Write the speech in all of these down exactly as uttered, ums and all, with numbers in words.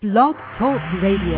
Blog Talk Radio.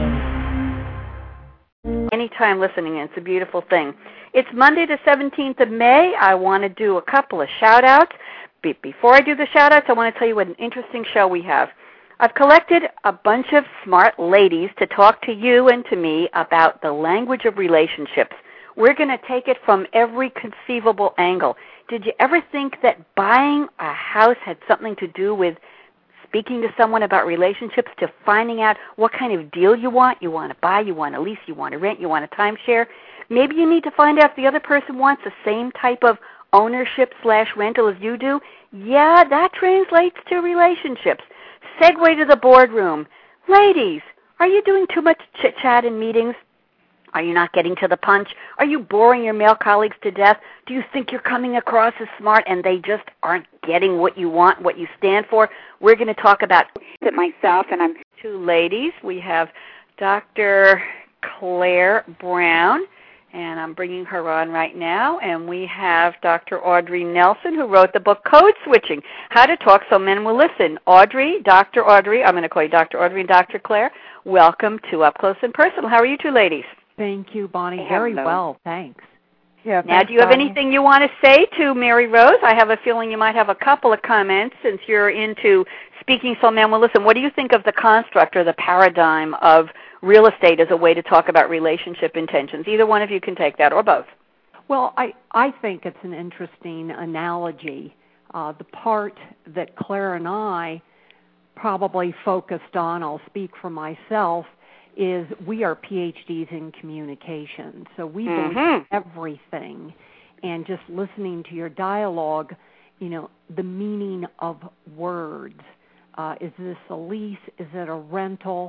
Anytime listening, it's a beautiful thing. It's Monday the seventeenth of May. I want to do a couple of shout-outs. Be- before I do the shout-outs, I want to tell you what an interesting show we have. I've collected a bunch of smart ladies to talk to you and to me about the language of relationships. We're going to take it from every conceivable angle. Did you ever think that buying a house had something to do with speaking to someone about relationships, to finding out what kind of deal you want? You want to buy, you want to lease, you want to rent, you want a timeshare. Maybe you need to find out if the other person wants the same type of ownership slash rental as you do. Yeah, that translates to relationships. Segue to the boardroom. Ladies, are you doing too much chit-chat in meetings? Are you not getting to the punch? Are you boring your male colleagues to death? Do you think you're coming across as smart and they just aren't getting what you want, what you stand for? We're going to talk about it myself, and I'm two ladies. We have Doctor Claire Brown, and I'm bringing her on right now, and we have Doctor Audrey Nelson, who wrote the book Code Switching, How to Talk So Men Will Listen. Audrey, Doctor Audrey, I'm going to call you Doctor Audrey and Doctor Claire, welcome to Up Close and Personal. How are you two ladies? Thank you, Bonnie. Very Hello. well, thanks. Yeah, now, thanks, do you have Bonnie. anything you want to say to Mary Rose? I have a feeling you might have a couple of comments since you're into speaking so men will listen. What do you think of the construct or the paradigm of real estate as a way to talk about relationship intentions? Either one of you can take that, or both. Well, I, I think it's an interesting analogy. Uh, the part that Claire and I probably focused on, I'll speak for myself, is we are P H Ds in communication. So we Mm-hmm. believe everything. And just listening to your dialogue, you know, the meaning of words. Uh, is this a lease? Is it a rental?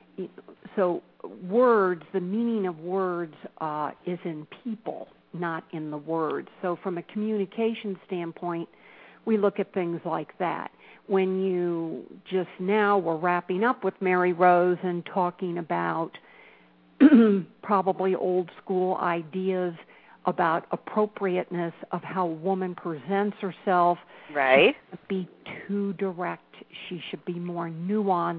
So words, the meaning of words uh, is in people, not in the words. So from a communication standpoint, we look at things like that. When you just now were wrapping up with Mary Rose and talking about probably old school ideas about appropriateness of how a woman presents herself. Right. She shouldn't be too direct. She should be more nuanced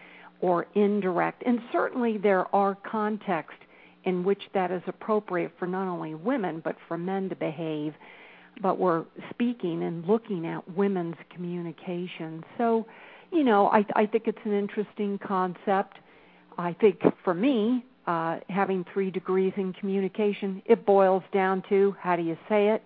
or indirect. And certainly there are contexts in which that is appropriate for not only women but for men to behave. But we're speaking and looking at women's communication. So, you know, I, I think it's an interesting concept. I think for me, uh, having three degrees in communication, it boils down to how do you say it?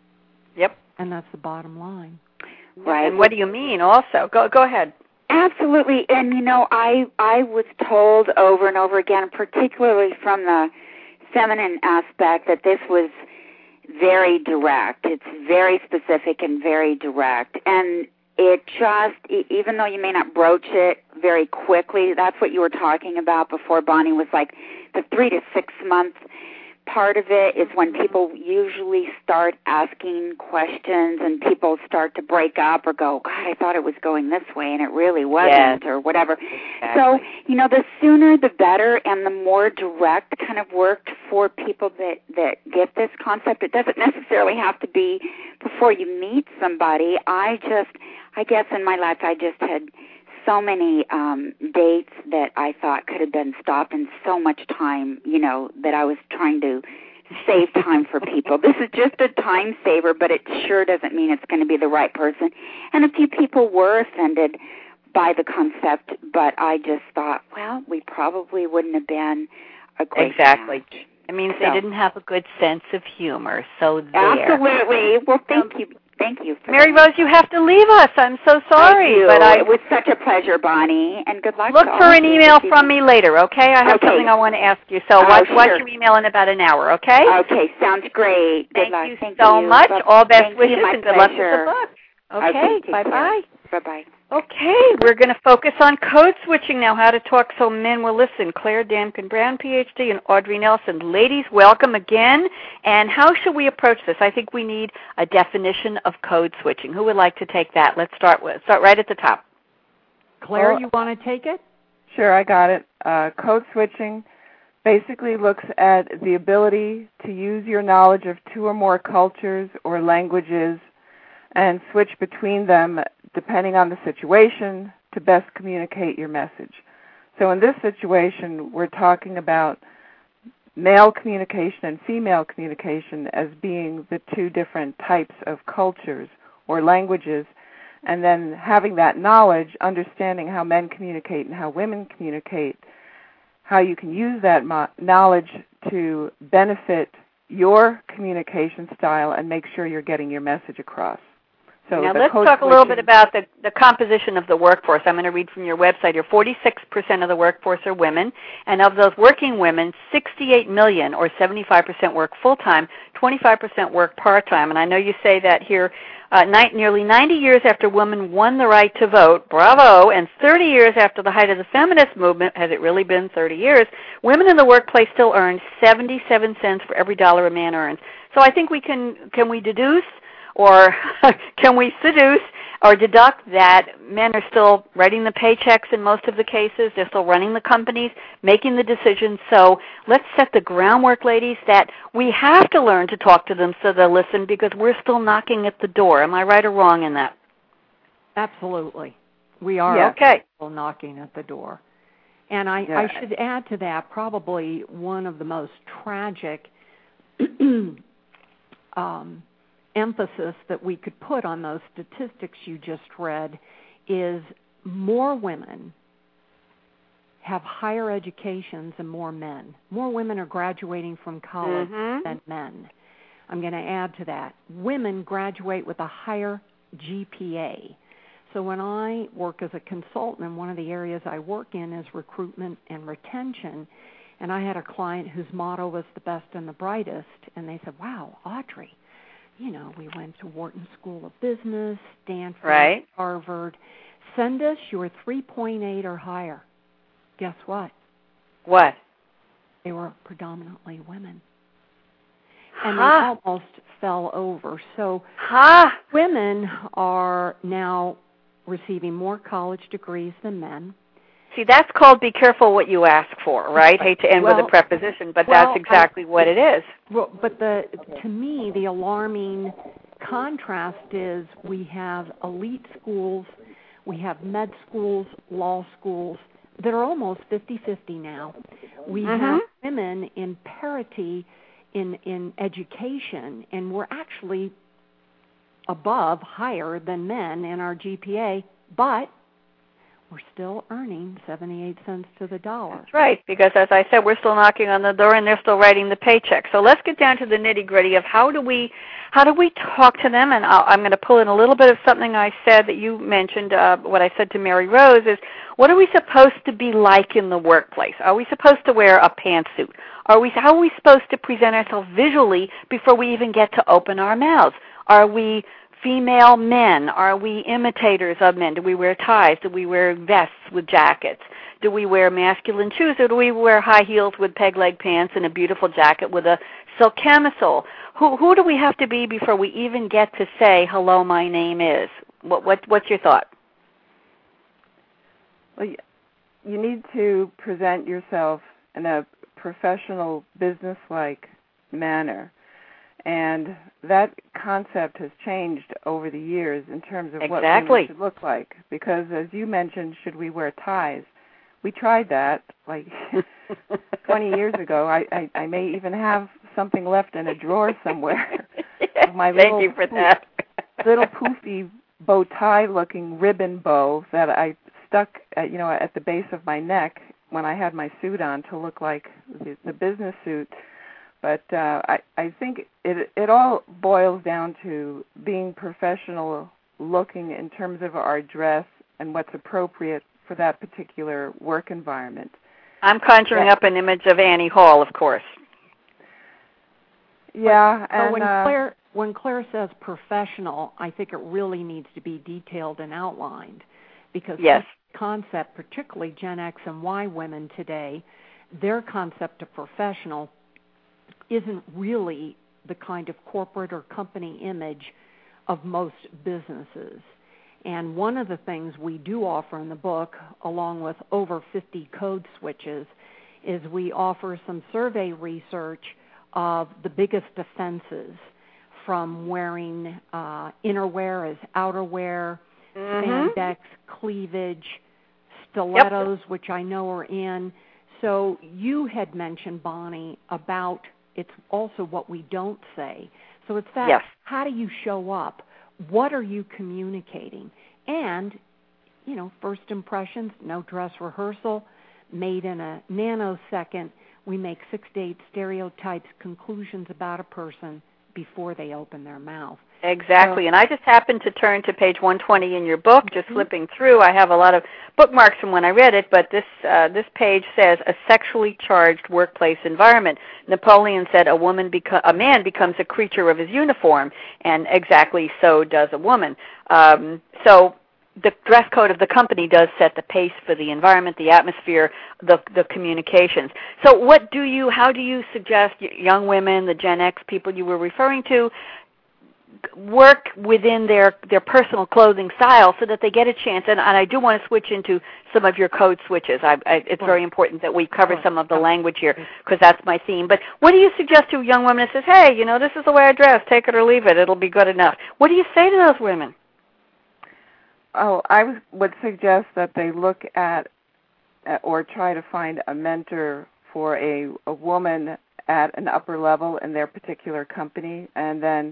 Yep. And that's the bottom line. Right. And what do you mean also? Go go ahead. Absolutely. And, you know, I, I was told over and over again, particularly from the feminine aspect, that this was very direct. It's very specific and very direct. And it just, even though you may not broach it very quickly, that's what you were talking about before, Bonnie, was like the three to six month part of it is when people usually start asking questions and people start to break up or go, God, I thought it was going this way and it really wasn't, Yes. or whatever. Exactly. So, you know, the sooner the better and the more direct kind of worked for people that, that get this concept. It doesn't necessarily have to be before you meet somebody. I just, I guess in my life I just had so many um, dates that I thought could have been stopped, and so much time, you know, that I was trying to save time for people. This is just a time saver, but it sure doesn't mean it's going to be the right person. And a few people were offended by the concept, but I just thought, well, we probably wouldn't have been a great Exactly. match. It means So- they didn't have a good sense of humor. So there. Absolutely. Well, thank you. Thank you. For Mary that. Rose, you have to leave us. I'm so sorry, I do. but I It was such a pleasure, Bonnie, and good luck. look to all for of an you email this from evening. me later, okay? I have Okay. something I want to ask you. So Oh, watch, watch sure. your email in about an hour, okay? Okay, sounds great. Good Thank luck. you Thank so you. much. Bye- All best Thank wishes you, my and good luck with pleasure. the book. Okay, Okay, take bye-bye. care. Bye-bye. Okay, we're going to focus on code switching now, how to talk so men will listen. Claire Damkin Brown, P H D, and Audrey Nelson. Ladies, welcome again. And how should we approach this? I think we need a definition of code switching. Who would like to take that? Let's start with start right at the top. Claire, Well, you want to take it? Sure, I got it. Uh, code switching basically looks at the ability to use your knowledge of two or more cultures or languages and switch between them depending on the situation to best communicate your message. So in this situation, we're talking about male communication and female communication as being the two different types of cultures or languages, and then having that knowledge, understanding how men communicate and how women communicate, how you can use that mo- knowledge to benefit your communication style and make sure you're getting your message across. So now let's talk a little bit about the, the composition of the workforce. I'm going to read from your website here. forty-six percent of the workforce are women, and of those working women, sixty-eight million, or seventy-five percent, work full-time, twenty-five percent work part-time. And I know you say that here, uh, ni- nearly ninety years after women won the right to vote, bravo, and thirty years after the height of the feminist movement, has it really been thirty years, women in the workplace still earn seventy-seven cents for every dollar a man earns. So I think we can, can we deduce or can we seduce or deduct that men are still writing the paychecks in most of the cases? They're still running the companies, making the decisions. So let's set the groundwork, ladies, that we have to learn to talk to them so they'll listen because we're still knocking at the door. Am I right or wrong in that? Absolutely. We are yeah. okay. still knocking at the door. And I, yeah. I should add to that probably one of the most tragic um emphasis that we could put on those statistics you just read is more women have higher educations than more men. More women are graduating from college mm-hmm. than men. I'm going to add to that. Women graduate with a higher G P A. So when I work as a consultant, and one of the areas I work in is recruitment and retention, and I had a client whose motto was the best and the brightest, and they said, wow, Audrey, you know, we went to Wharton School of Business, Stanford, right. Harvard. Send us your three point eight or higher. Guess what? What? They were predominantly women. And huh. they almost fell over. So huh. women are now receiving more college degrees than men. See, that's called be careful what you ask for, right? Hate to end well, with a preposition, but well, that's exactly I, what it is. Well, but the to me, the alarming contrast is we have elite schools, we have med schools, law schools that are almost fifty-fifty now. We mm-hmm. have women in parity in, in education, and we're actually above, higher than men in our G P A, but we're still earning seventy-eight cents to the dollar. That's right, because as I said, we're still knocking on the door and they're still writing the paycheck. So let's get down to the nitty-gritty of how do we how do we talk to them? And I'll, I'm going to pull in a little bit of something I said that you mentioned, uh, what I said to Mary Rose is, what are we supposed to be like in the workplace? Are we supposed to wear a pantsuit? Are we, how are we supposed to present ourselves visually before we even get to open our mouths? Are we female men? Are we imitators of men? Do we wear ties? Do we wear vests with jackets? Do we wear masculine shoes, or do we wear high heels with peg-leg pants and a beautiful jacket with a silk camisole? Who who do we have to be before we even get to say, hello, my name is? What, what What's your thought? Well, you need to present yourself in a professional, business-like manner. And that concept has changed over the years in terms of exactly. what women should look like. Because, as you mentioned, should we wear ties? We tried that like twenty years ago. I, I, I may even have something left in a drawer somewhere. My Thank little you for that. little poofy bow tie-looking ribbon bow that I stuck, at, you know, at the base of my neck when I had my suit on to look like the, the business suit. But uh, I, I think it it all boils down to being professional looking in terms of our dress and what's appropriate for that particular work environment. I'm conjuring yeah. up an image of Annie Hall, of course. Yeah, but, and when uh, Claire when Claire says professional, I think it really needs to be detailed and outlined, because yes. this concept, particularly Gen X and Y women today, their concept of professional isn't really the kind of corporate or company image of most businesses. And one of the things we do offer in the book, along with over fifty code switches, is we offer some survey research of the biggest offenses, from wearing uh, innerwear as outerwear, mm-hmm. spandex, cleavage, stilettos, yep. which I know are in. So you had mentioned, Bonnie, about it's also what we don't say. So it's that, yes. how do you show up? What are you communicating? And, you know, first impressions, no dress rehearsal, made in a nanosecond. We make six to eight stereotypes, conclusions about a person before they open their mouth. Exactly, So, and I just happened to turn to page one twenty in your book, just mm-hmm. flipping through. I have a lot of bookmarks from when I read it, but this uh, this page says, a sexually charged workplace environment. Napoleon said a woman beco- a man becomes a creature of his uniform, and exactly so does a woman. Um, so the dress code of the company does set the pace for the environment, the atmosphere, the the communications. So what do you, how do you suggest young women, the Gen X people you were referring to, work within their, their personal clothing style so that they get a chance? And, and I do want to switch into some of your code switches. I, I, it's very important that we cover some of the language here because that's my theme. But what do you suggest to a young woman that says, hey, you know, this is the way I dress, take it or leave it, it'll be good enough? What do you say to those women? Oh, I would suggest that they look at or try to find a mentor for a, a woman at an upper level in their particular company, and then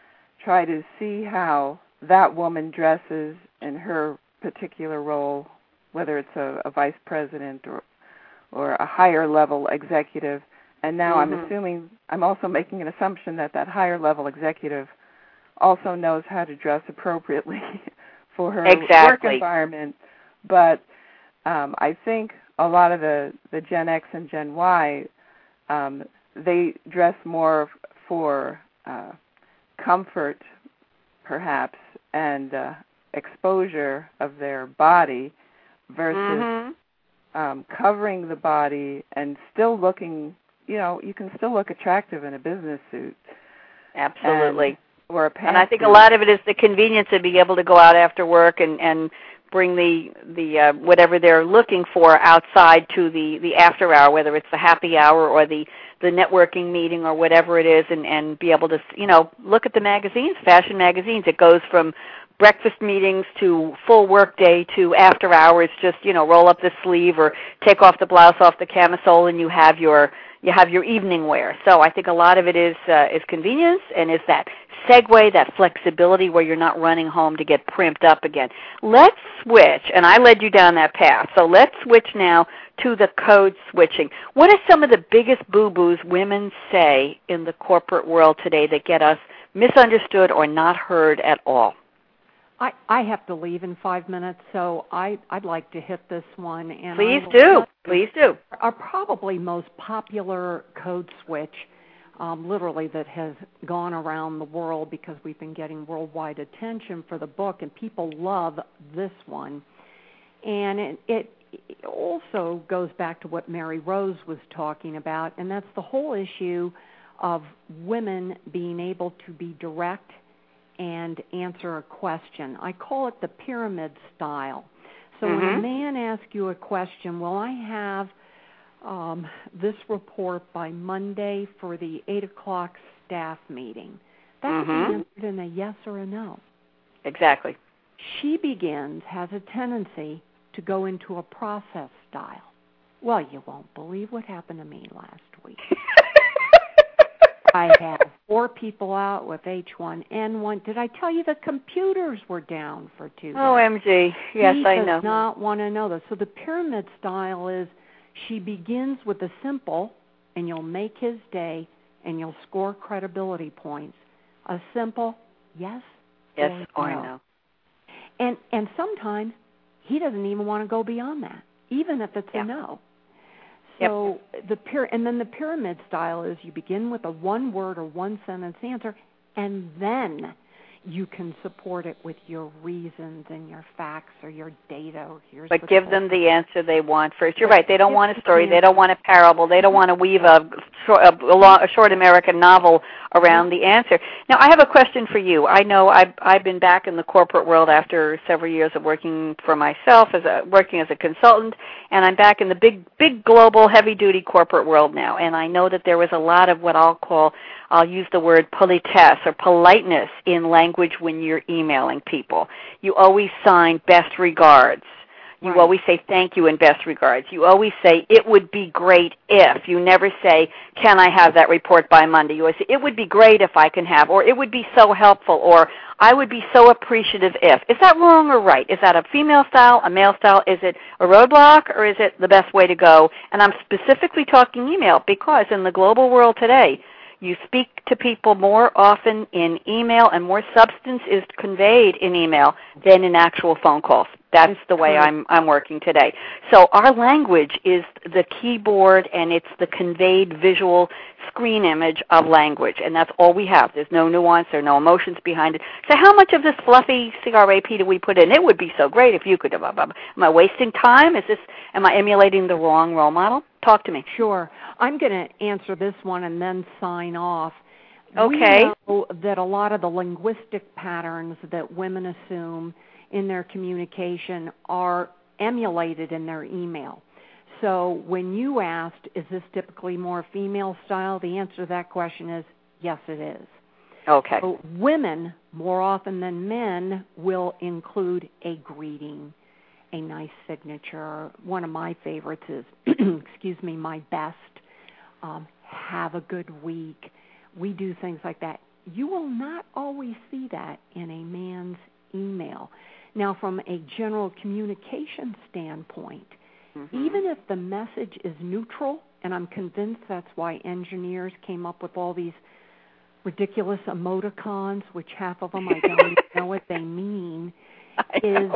try to see how that woman dresses in her particular role, whether it's a, a vice president or or a higher level executive. And now mm-hmm. I'm assuming, I'm also making an assumption that that higher level executive also knows how to dress appropriately for her exactly. work environment. But um, I think a lot of the, the Gen X and Gen Y, um, they dress more for uh, comfort, perhaps, and uh, exposure of their body versus mm-hmm. um, covering the body and still looking, you know, you can still look attractive in a business suit. Absolutely. And, or a pantsuit. And I think a lot of it is the convenience of being able to go out after work and, and bring the the uh, whatever they're looking for outside to the, the after hour, whether it's the happy hour or the, the networking meeting or whatever it is, and, and be able to, you know, look at the magazines, fashion magazines. It goes from breakfast meetings to full work day to after hours, just, you know, roll up the sleeve or take off the blouse off the camisole and you have your you have your evening wear. So I think a lot of it is uh, is convenience and is that segue, that flexibility where you're not running home to get primped up again. Let's switch, and I led you down that path, so let's switch now to the code switching. What are some of the biggest boo-boos women say in the corporate world today that get us misunderstood or not heard at all? I, I have to leave in five minutes, so I, I'd like to hit this one. And Please do. Please do. Our probably most popular code switch, um, literally, that has gone around the world because we've been getting worldwide attention for the book, and people love this one. And it, it, it also goes back to what Mary Rose was talking about, and that's the whole issue of women being able to be direct and answer a question. I call it the pyramid style. So mm-hmm. when a man asks you a question, well, I have um, this report by Monday for the eight o'clock staff meeting. That mm-hmm. can be answered in a yes or a no. Exactly. She begins, has a tendency to go into a process style. Well, you won't believe what happened to me last week. I had four people out with H one N one. Did I tell you the computers were down for two days? O M G. Yes, he I know. He does not want to know this. So the pyramid style is she begins with the simple, and you'll make his day, and you'll score credibility points. A simple yes, yes or, or no. no. And, and sometimes he doesn't even want to go beyond that, even if it's yeah. a no. So yep. the pyra- and then the pyramid style is you begin with a one-word or one-sentence answer, and then you can support it with your reasons and your facts or your data. Or here's but the give goal. them the answer they want first. You're right. They don't Give want a story. The they don't want a parable. They don't want to weave a short, a, long, a short American novel around the answer. Now, I have a question for you. I know I've, I've been back in the corporate world after several years of working for myself, as a, working as a consultant, and I'm back in the big, big global, heavy-duty corporate world now. And I know that there was a lot of what I'll call, I'll use the word politesse or politeness in language when you're emailing people. You always sign best regards. You right. always say thank you and best regards. You always say it would be great if. You never say, can I have that report by Monday? You always say, it would be great if I can have, or it would be so helpful, or I would be so appreciative if. Is that wrong or right? Is that a female style, a male style? Is it a roadblock, or is it the best way to go? And I'm specifically talking email because in the global world today, you speak to people more often in email, and more substance is conveyed in email than in actual phone calls. That's the way I'm I'm working today. So our language is the keyboard, and it's the conveyed visual screen image of language, and that's all we have. There's no nuance, there are no emotions behind it. So how much of this fluffy C R A P do we put in? It would be so great if you could. Blah, blah, blah. Am I wasting time? Is this? Am I emulating the wrong role model? Talk to me. Sure. I'm going to answer this one and then sign off. Okay. We know that a lot of the linguistic patterns that women assume in their communication are emulated in their email. So when you asked, is this typically more female style, the answer to that question is yes, it is. Okay. So women, more often than men, will include a greeting, a nice signature. One of my favorites is, excuse me, my best. Um, have a good week. We do things like that. You will not always see that in a man's email. Now, from a general communication standpoint, mm-hmm. even if the message is neutral, and I'm convinced that's why engineers came up with all these ridiculous emoticons, which half of them I don't even know what they mean, is,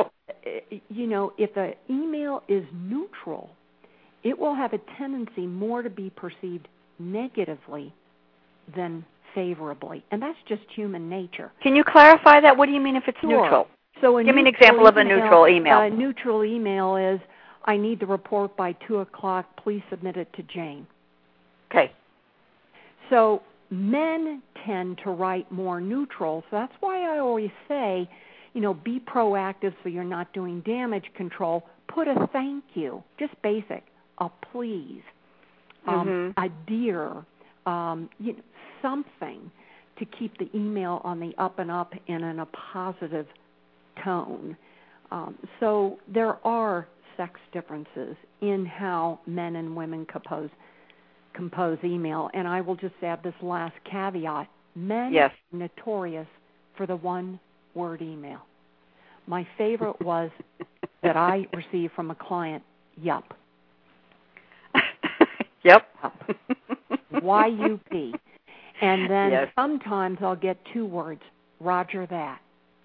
you know, if the email is neutral, it will have a tendency more to be perceived negatively than favorably, and that's just human nature. Can you clarify that? What do you mean if it's sure. neutral? So Give me an example of a email, neutral email. A neutral email is, I need the report by two o'clock. Please submit it to Jane. Okay. So men tend to write more neutral, so that's why I always say, you know, be proactive so you're not doing damage control. Put a thank you, just basic, a please, um, mm-hmm. a dear, um, you know, something to keep the email on the up and up and in a positive tone. Um, so there are sex differences in how men and women compose compose email. And I will just add this last caveat. Men yes. are notorious for the one-word email. My favorite was that I received from a client, yup. Yep. Y U P. And then yes. sometimes I'll get two words, Roger that.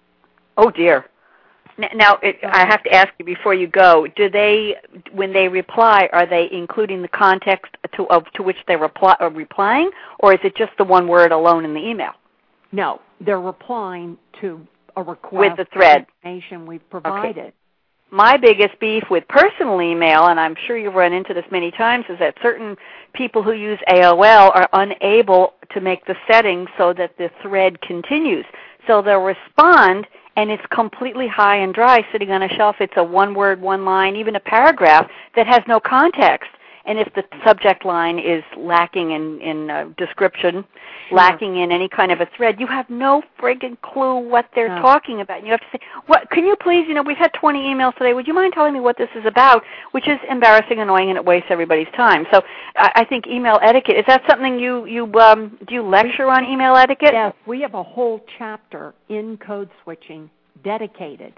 Oh, dear. Now, it, I have to ask you before you go, do they, when they reply, are they including the context to, of, to which they reply, are replying, or is it just the one word alone in the email? No, they're replying to a request with the thread. information we've provided. Okay. My biggest beef with personal email, and I'm sure you've run into this many times, is that certain people who use A O L are unable to make the settings so that the thread continues. So they'll respond, and it's completely high and dry, sitting on a shelf. It's a one-word, one-line, even a paragraph that has no context. And if the subject line is lacking in, in uh, description, sure. lacking in any kind of a thread, you have no friggin' clue what they're no. talking about. You have to say, "What? Can you please, you know, we've had twenty emails today. Would you mind telling me what this is about?" Which is embarrassing, annoying, and it wastes everybody's time. So I, I think email etiquette, is that something you, you um, do you lecture on email etiquette? Yes, we have a whole chapter in Code Switching dedicated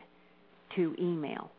to email.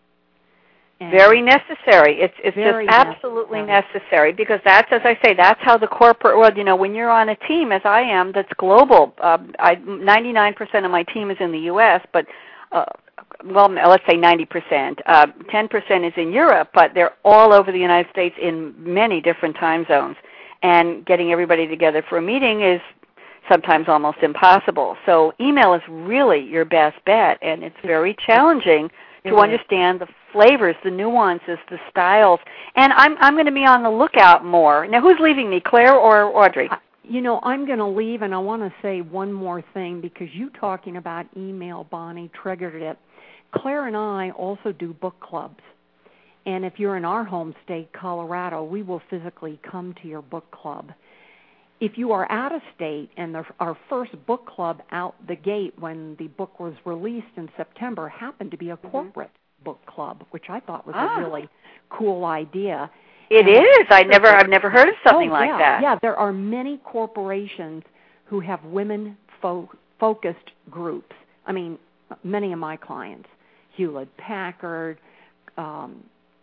And very necessary. It's it's very just absolutely necessary. necessary because that's, as I say, that's how the corporate world, you know, when you're on a team, as I am, that's global. Um, I, ninety-nine percent of my team is in the U S, but, uh, well, let's say ninety percent. Uh, ten percent is in Europe, but they're all over the United States in many different time zones. And getting everybody together for a meeting is sometimes almost impossible. So email is really your best bet, and it's very challenging to mm-hmm. understand the flavors, the nuances, the styles. And I'm I'm going to be on the lookout more. Now, who's leaving me, Claire or Audrey? You know, I'm going to leave, and I want to say one more thing because you talking about email, Bonnie, triggered it. Claire and I also do book clubs. And if you're in our home state, Colorado, we will physically come to your book club. If you are out of state, and the, our first book club out the gate when the book was released in September happened to be a corporate book club, which I thought was ah. a really cool idea. It and is. I never, I've never heard of something oh, like yeah, that. Yeah, there are many corporations who have women fo- focused groups. I mean, many of my clients, Hewlett Packard. Um,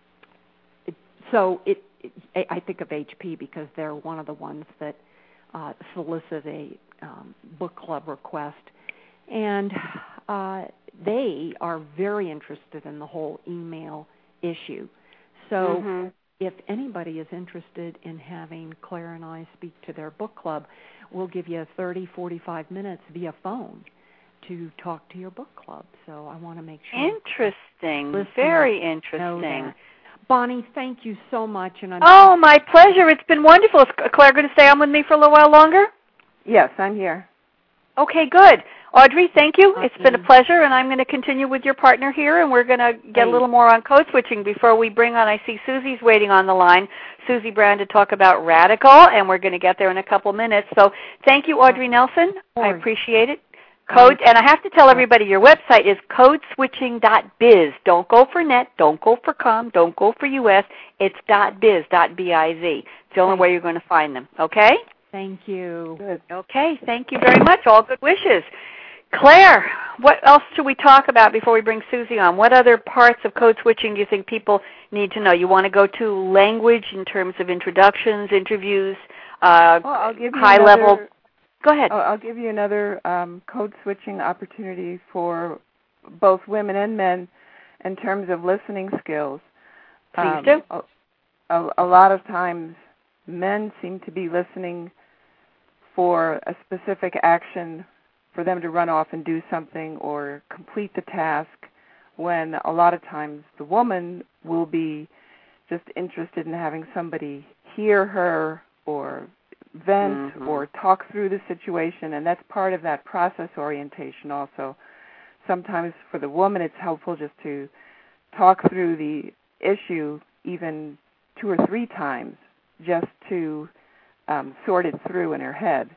it, so it, it, I think of H P because they're one of the ones that uh, solicit a um, book club request, and uh, they are very interested in the whole email issue. So mm-hmm. if anybody is interested in having Claire and I speak to their book club, we'll give you thirty, forty-five minutes via phone to talk to your book club. So I want to make sure. Interesting. Very interesting. Bonnie, thank you so much. And I'm oh, my pleasure. It's been wonderful. Is Claire going to stay on with me for a little while longer? Yes, I'm here. Okay, good. Audrey, thank you. It's been a pleasure, and I'm going to continue with your partner here, and we're going to get a little more on code switching before we bring on, I see Susie's waiting on the line, Susie Brown, to talk about Radical, and we're going to get there in a couple minutes. So thank you, Audrey Nelson. I appreciate it. Code, and I have to tell everybody, your website is code switching dot biz. Don't go for net, don't go for com, don't go for U S. It's .biz, .biz. It's the only way you're going to find them, okay? Thank you. Good. Okay, thank you very much. All good wishes. Claire, what else should we talk about before we bring Susie on? What other parts of code switching do you think people need to know? You want to go to language in terms of introductions, interviews, uh, well, I'll give you high another, level? Go ahead. I'll give you another um, code switching opportunity for both women and men in terms of listening skills. Please um, do. A, a, a lot of times men seem to be listening for a specific action, for them to run off and do something or complete the task, when a lot of times the woman will be just interested in having somebody hear her or vent mm-hmm. or talk through the situation, and that's part of that process orientation also. Sometimes for the woman it's helpful just to talk through the issue even two or three times just to um, sort it through in her head.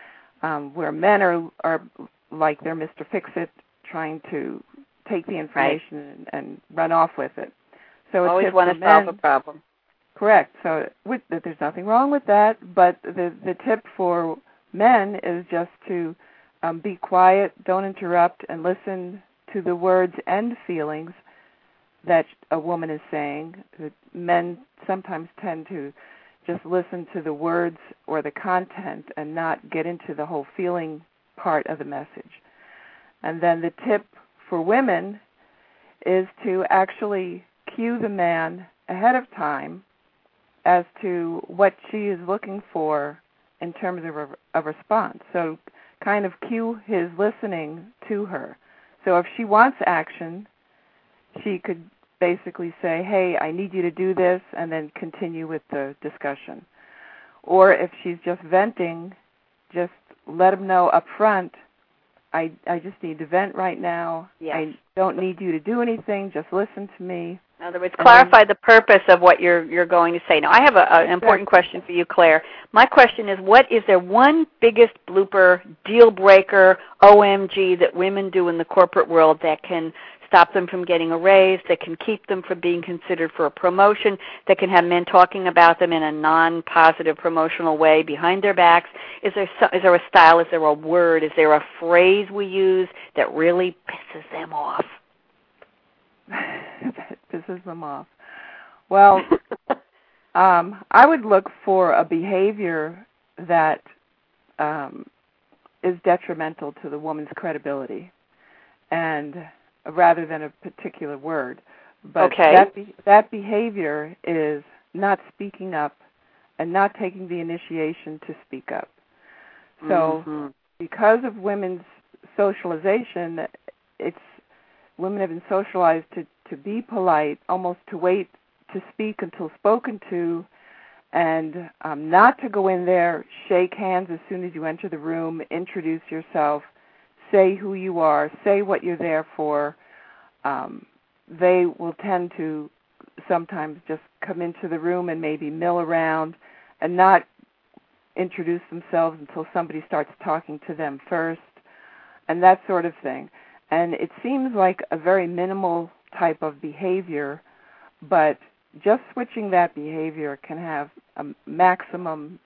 Um, where men are are like they're Mister Fix-It, trying to take the information right. and, and run off with it. So it's always want to men, solve a problem. Correct. So with, there's nothing wrong with that, but the the tip for men is just to um, be quiet, don't interrupt, and listen to the words and feelings that a woman is saying. Men sometimes tend to just listen to the words or the content and not get into the whole feeling part of the message. And then the tip for women is to actually cue the man ahead of time as to what she is looking for in terms of a, a response. So kind of cue his listening to her. So if she wants action, she could basically say, hey, I need you to do this, and then continue with the discussion. Or if she's just venting, just let him know up front, I, I just need to vent right now. Yes. I don't need you to do anything, just listen to me. In other words, clarify the purpose of what you're you're going to say. Now, I have a, a, an important question for you, Claire. My question is, what is there one biggest blooper, deal breaker, O M G that women do in the corporate world that can stop them from getting a raise, that can keep them from being considered for a promotion, that can have men talking about them in a non-positive promotional way behind their backs? Is there so, is there a style, is there a word, is there a phrase we use that really pisses them off? That pisses them off. Well, um, I would look for a behavior that um, is detrimental to the woman's credibility, and rather than a particular word. But okay. that be, that behavior is not speaking up and not taking the initiation to speak up. So mm-hmm. because of women's socialization, it's women have been socialized to, to be polite, almost to wait to speak until spoken to, and um, not to go in there, shake hands as soon as you enter the room, introduce yourself, say who you are, say what you're there for. Um, they will tend to sometimes just come into the room and maybe mill around and not introduce themselves until somebody starts talking to them first, and that sort of thing. And it seems like a very minimal type of behavior, but just switching that behavior can have a maximum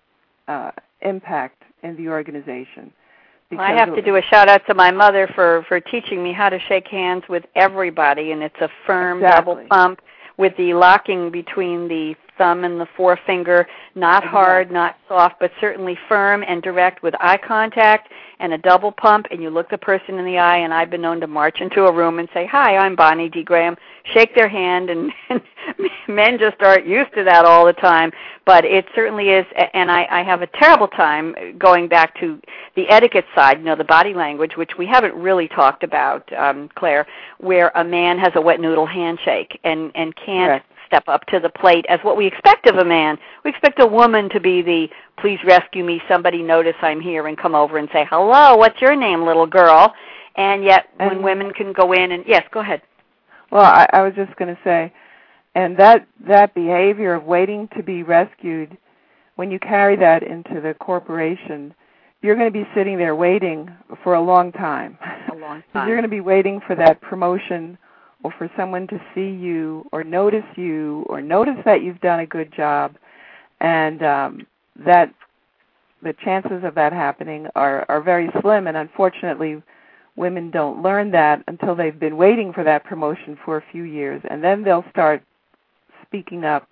uh, impact in the organization. Well, I have to do a shout-out to my mother for, for teaching me how to shake hands with everybody, and it's a firm exactly. double pump with the locking between the thumb and the forefinger, not exactly. hard, not soft, but certainly firm and direct with eye contact and a double pump, and you look the person in the eye, and I've been known to march into a room and say, "Hi, I'm Bonnie D. Graham," shake their hand, and, and men just aren't used to that all the time, but it certainly is, and I, I have a terrible time going back to the etiquette side, you know, the body language, which we haven't really talked about, um, Claire, where a man has a wet noodle handshake and, and can't Correct. step up to the plate as what we expect of a man. We expect a woman to be the, "Please rescue me, somebody notice I'm here," and come over and say, "Hello, what's your name, little girl?" And yet when and, women can go in and, yes, go ahead. Well, I, I was just going to say, and that, that behavior of waiting to be rescued, when you carry that into the corporation, you're going to be sitting there waiting for a long time. A long time. You're going to be waiting for that promotion or for someone to see you or notice you or notice that you've done a good job, and um, that the chances of that happening are, are very slim, and unfortunately women don't learn that until they've been waiting for that promotion for a few years, and then they'll start speaking up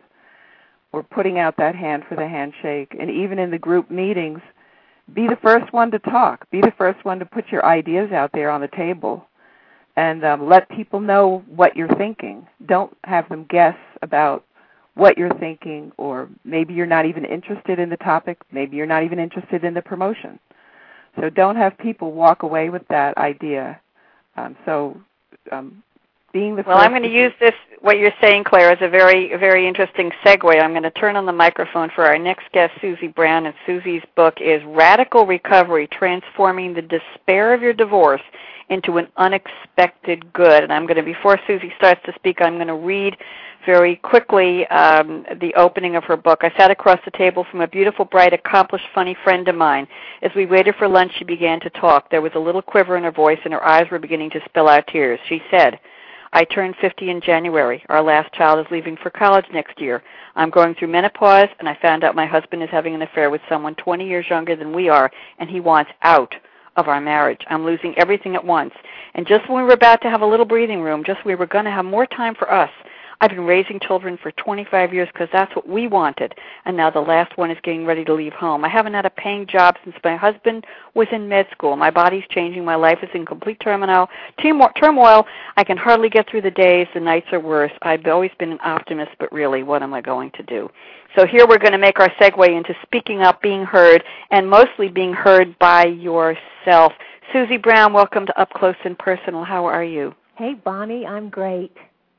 or putting out that hand for the handshake. And even in the group meetings, be the first one to talk. Be the first one to put your ideas out there on the table and um, let people know what you're thinking. Don't have them guess about what you're thinking, or maybe you're not even interested in the topic. Maybe you're not even interested in the promotion. So don't have people walk away with that idea. Um, so um, being the well, first... I'm going to use this, what you're saying, Claire, as a very, very interesting segue. I'm going to turn on the microphone for our next guest, Susie Brown, and Susie's book is Radical Recovery, Transforming the Despair of Your Divorce into an Unexpected Good. And I'm going to, before Susie starts to speak, I'm going to read very quickly um, the opening of her book. I sat across the table from a beautiful, bright, accomplished, funny friend of mine. As we waited for lunch, she began to talk. There was a little quiver in her voice, and her eyes were beginning to spill out tears. She said, "I turned fifty in January. Our last child is leaving for college next year. I'm going through menopause, and I found out my husband is having an affair with someone twenty years younger than we are, and he wants out of our marriage. I'm losing everything at once. And just when we were about to have a little breathing room, just when we were going to have more time for us, I've been raising children for twenty-five years because that's what we wanted, and now the last one is getting ready to leave home. I haven't had a paying job since my husband was in med school. My body's changing. My life is in complete turmoil. turmoil. I can hardly get through the days. The nights are worse. I've always been an optimist, but really, what am I going to do?" So here we're going to make our segue into speaking up, being heard, and mostly being heard by yourself. Susie Brown, welcome to Up Close and Personal. How are you? Hey, Bonnie, I'm great.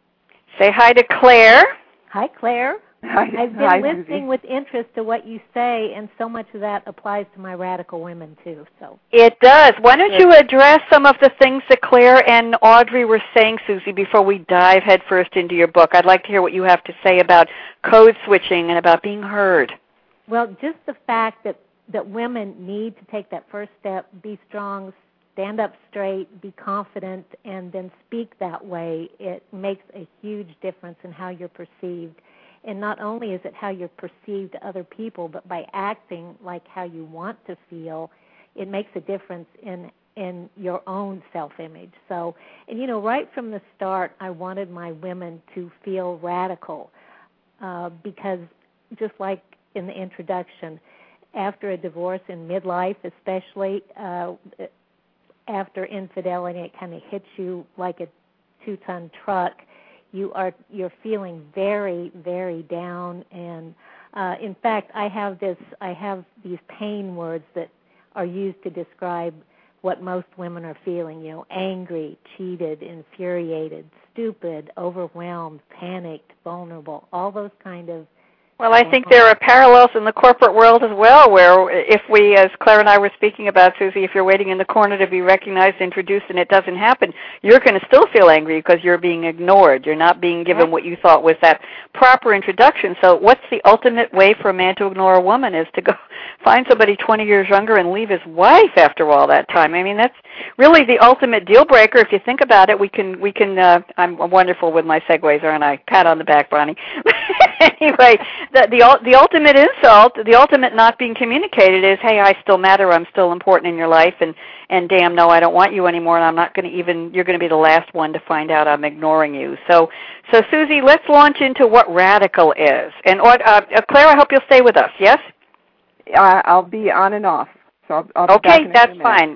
Say hi to Claire. Hi, Claire. Hi, I've been hi, listening Susie. with interest to what you say, and so much of that applies to my radical women, too. So it does. Why don't you address some of the things that Claire and Audrey were saying, Susie, before we dive headfirst into your book? I'd like to hear what you have to say about code switching and about being heard. Well, just the fact that, that women need to take that first step, be strong, stand up straight, be confident, and then speak that way, it makes a huge difference in how you're perceived. And not only is it how you're perceived to other people, but by acting like how you want to feel, it makes a difference in in your own self-image. So, and you know, right from the start, I wanted my women to feel radical uh, because just like in the introduction, after a divorce in midlife especially, uh, after infidelity, it kind of hits you like a two-ton truck. You are you're feeling very, very down, and uh, in fact, I have this. I have these pain words that are used to describe what most women are feeling. You know, angry, cheated, infuriated, stupid, overwhelmed, panicked, vulnerable. All those kind of Well, I think there are parallels in the corporate world as well, where if we, as Claire and I were speaking about, Susie, if you're waiting in the corner to be recognized, introduced, and it doesn't happen, you're going to still feel angry because you're being ignored. You're not being given what you thought was that proper introduction. So what's the ultimate way for a man to ignore a woman is to go find somebody twenty years younger and leave his wife after all that time. I mean, that's really the ultimate deal breaker. If you think about it, we can, we can, uh, I'm wonderful with my segues, aren't I? Pat on the back, Bonnie. Anyway, the, the the ultimate insult, the ultimate not being communicated is, hey, I still matter, I'm still important in your life, and, and damn, no, I don't want you anymore, and I'm not going to even, you're going to be the last one to find out I'm ignoring you. So, so Susie, let's launch into what radical is. And uh, uh, Claire, I hope you'll stay with us, yes? Uh, I'll be on and off. So I'll, I'll be okay, that's fine.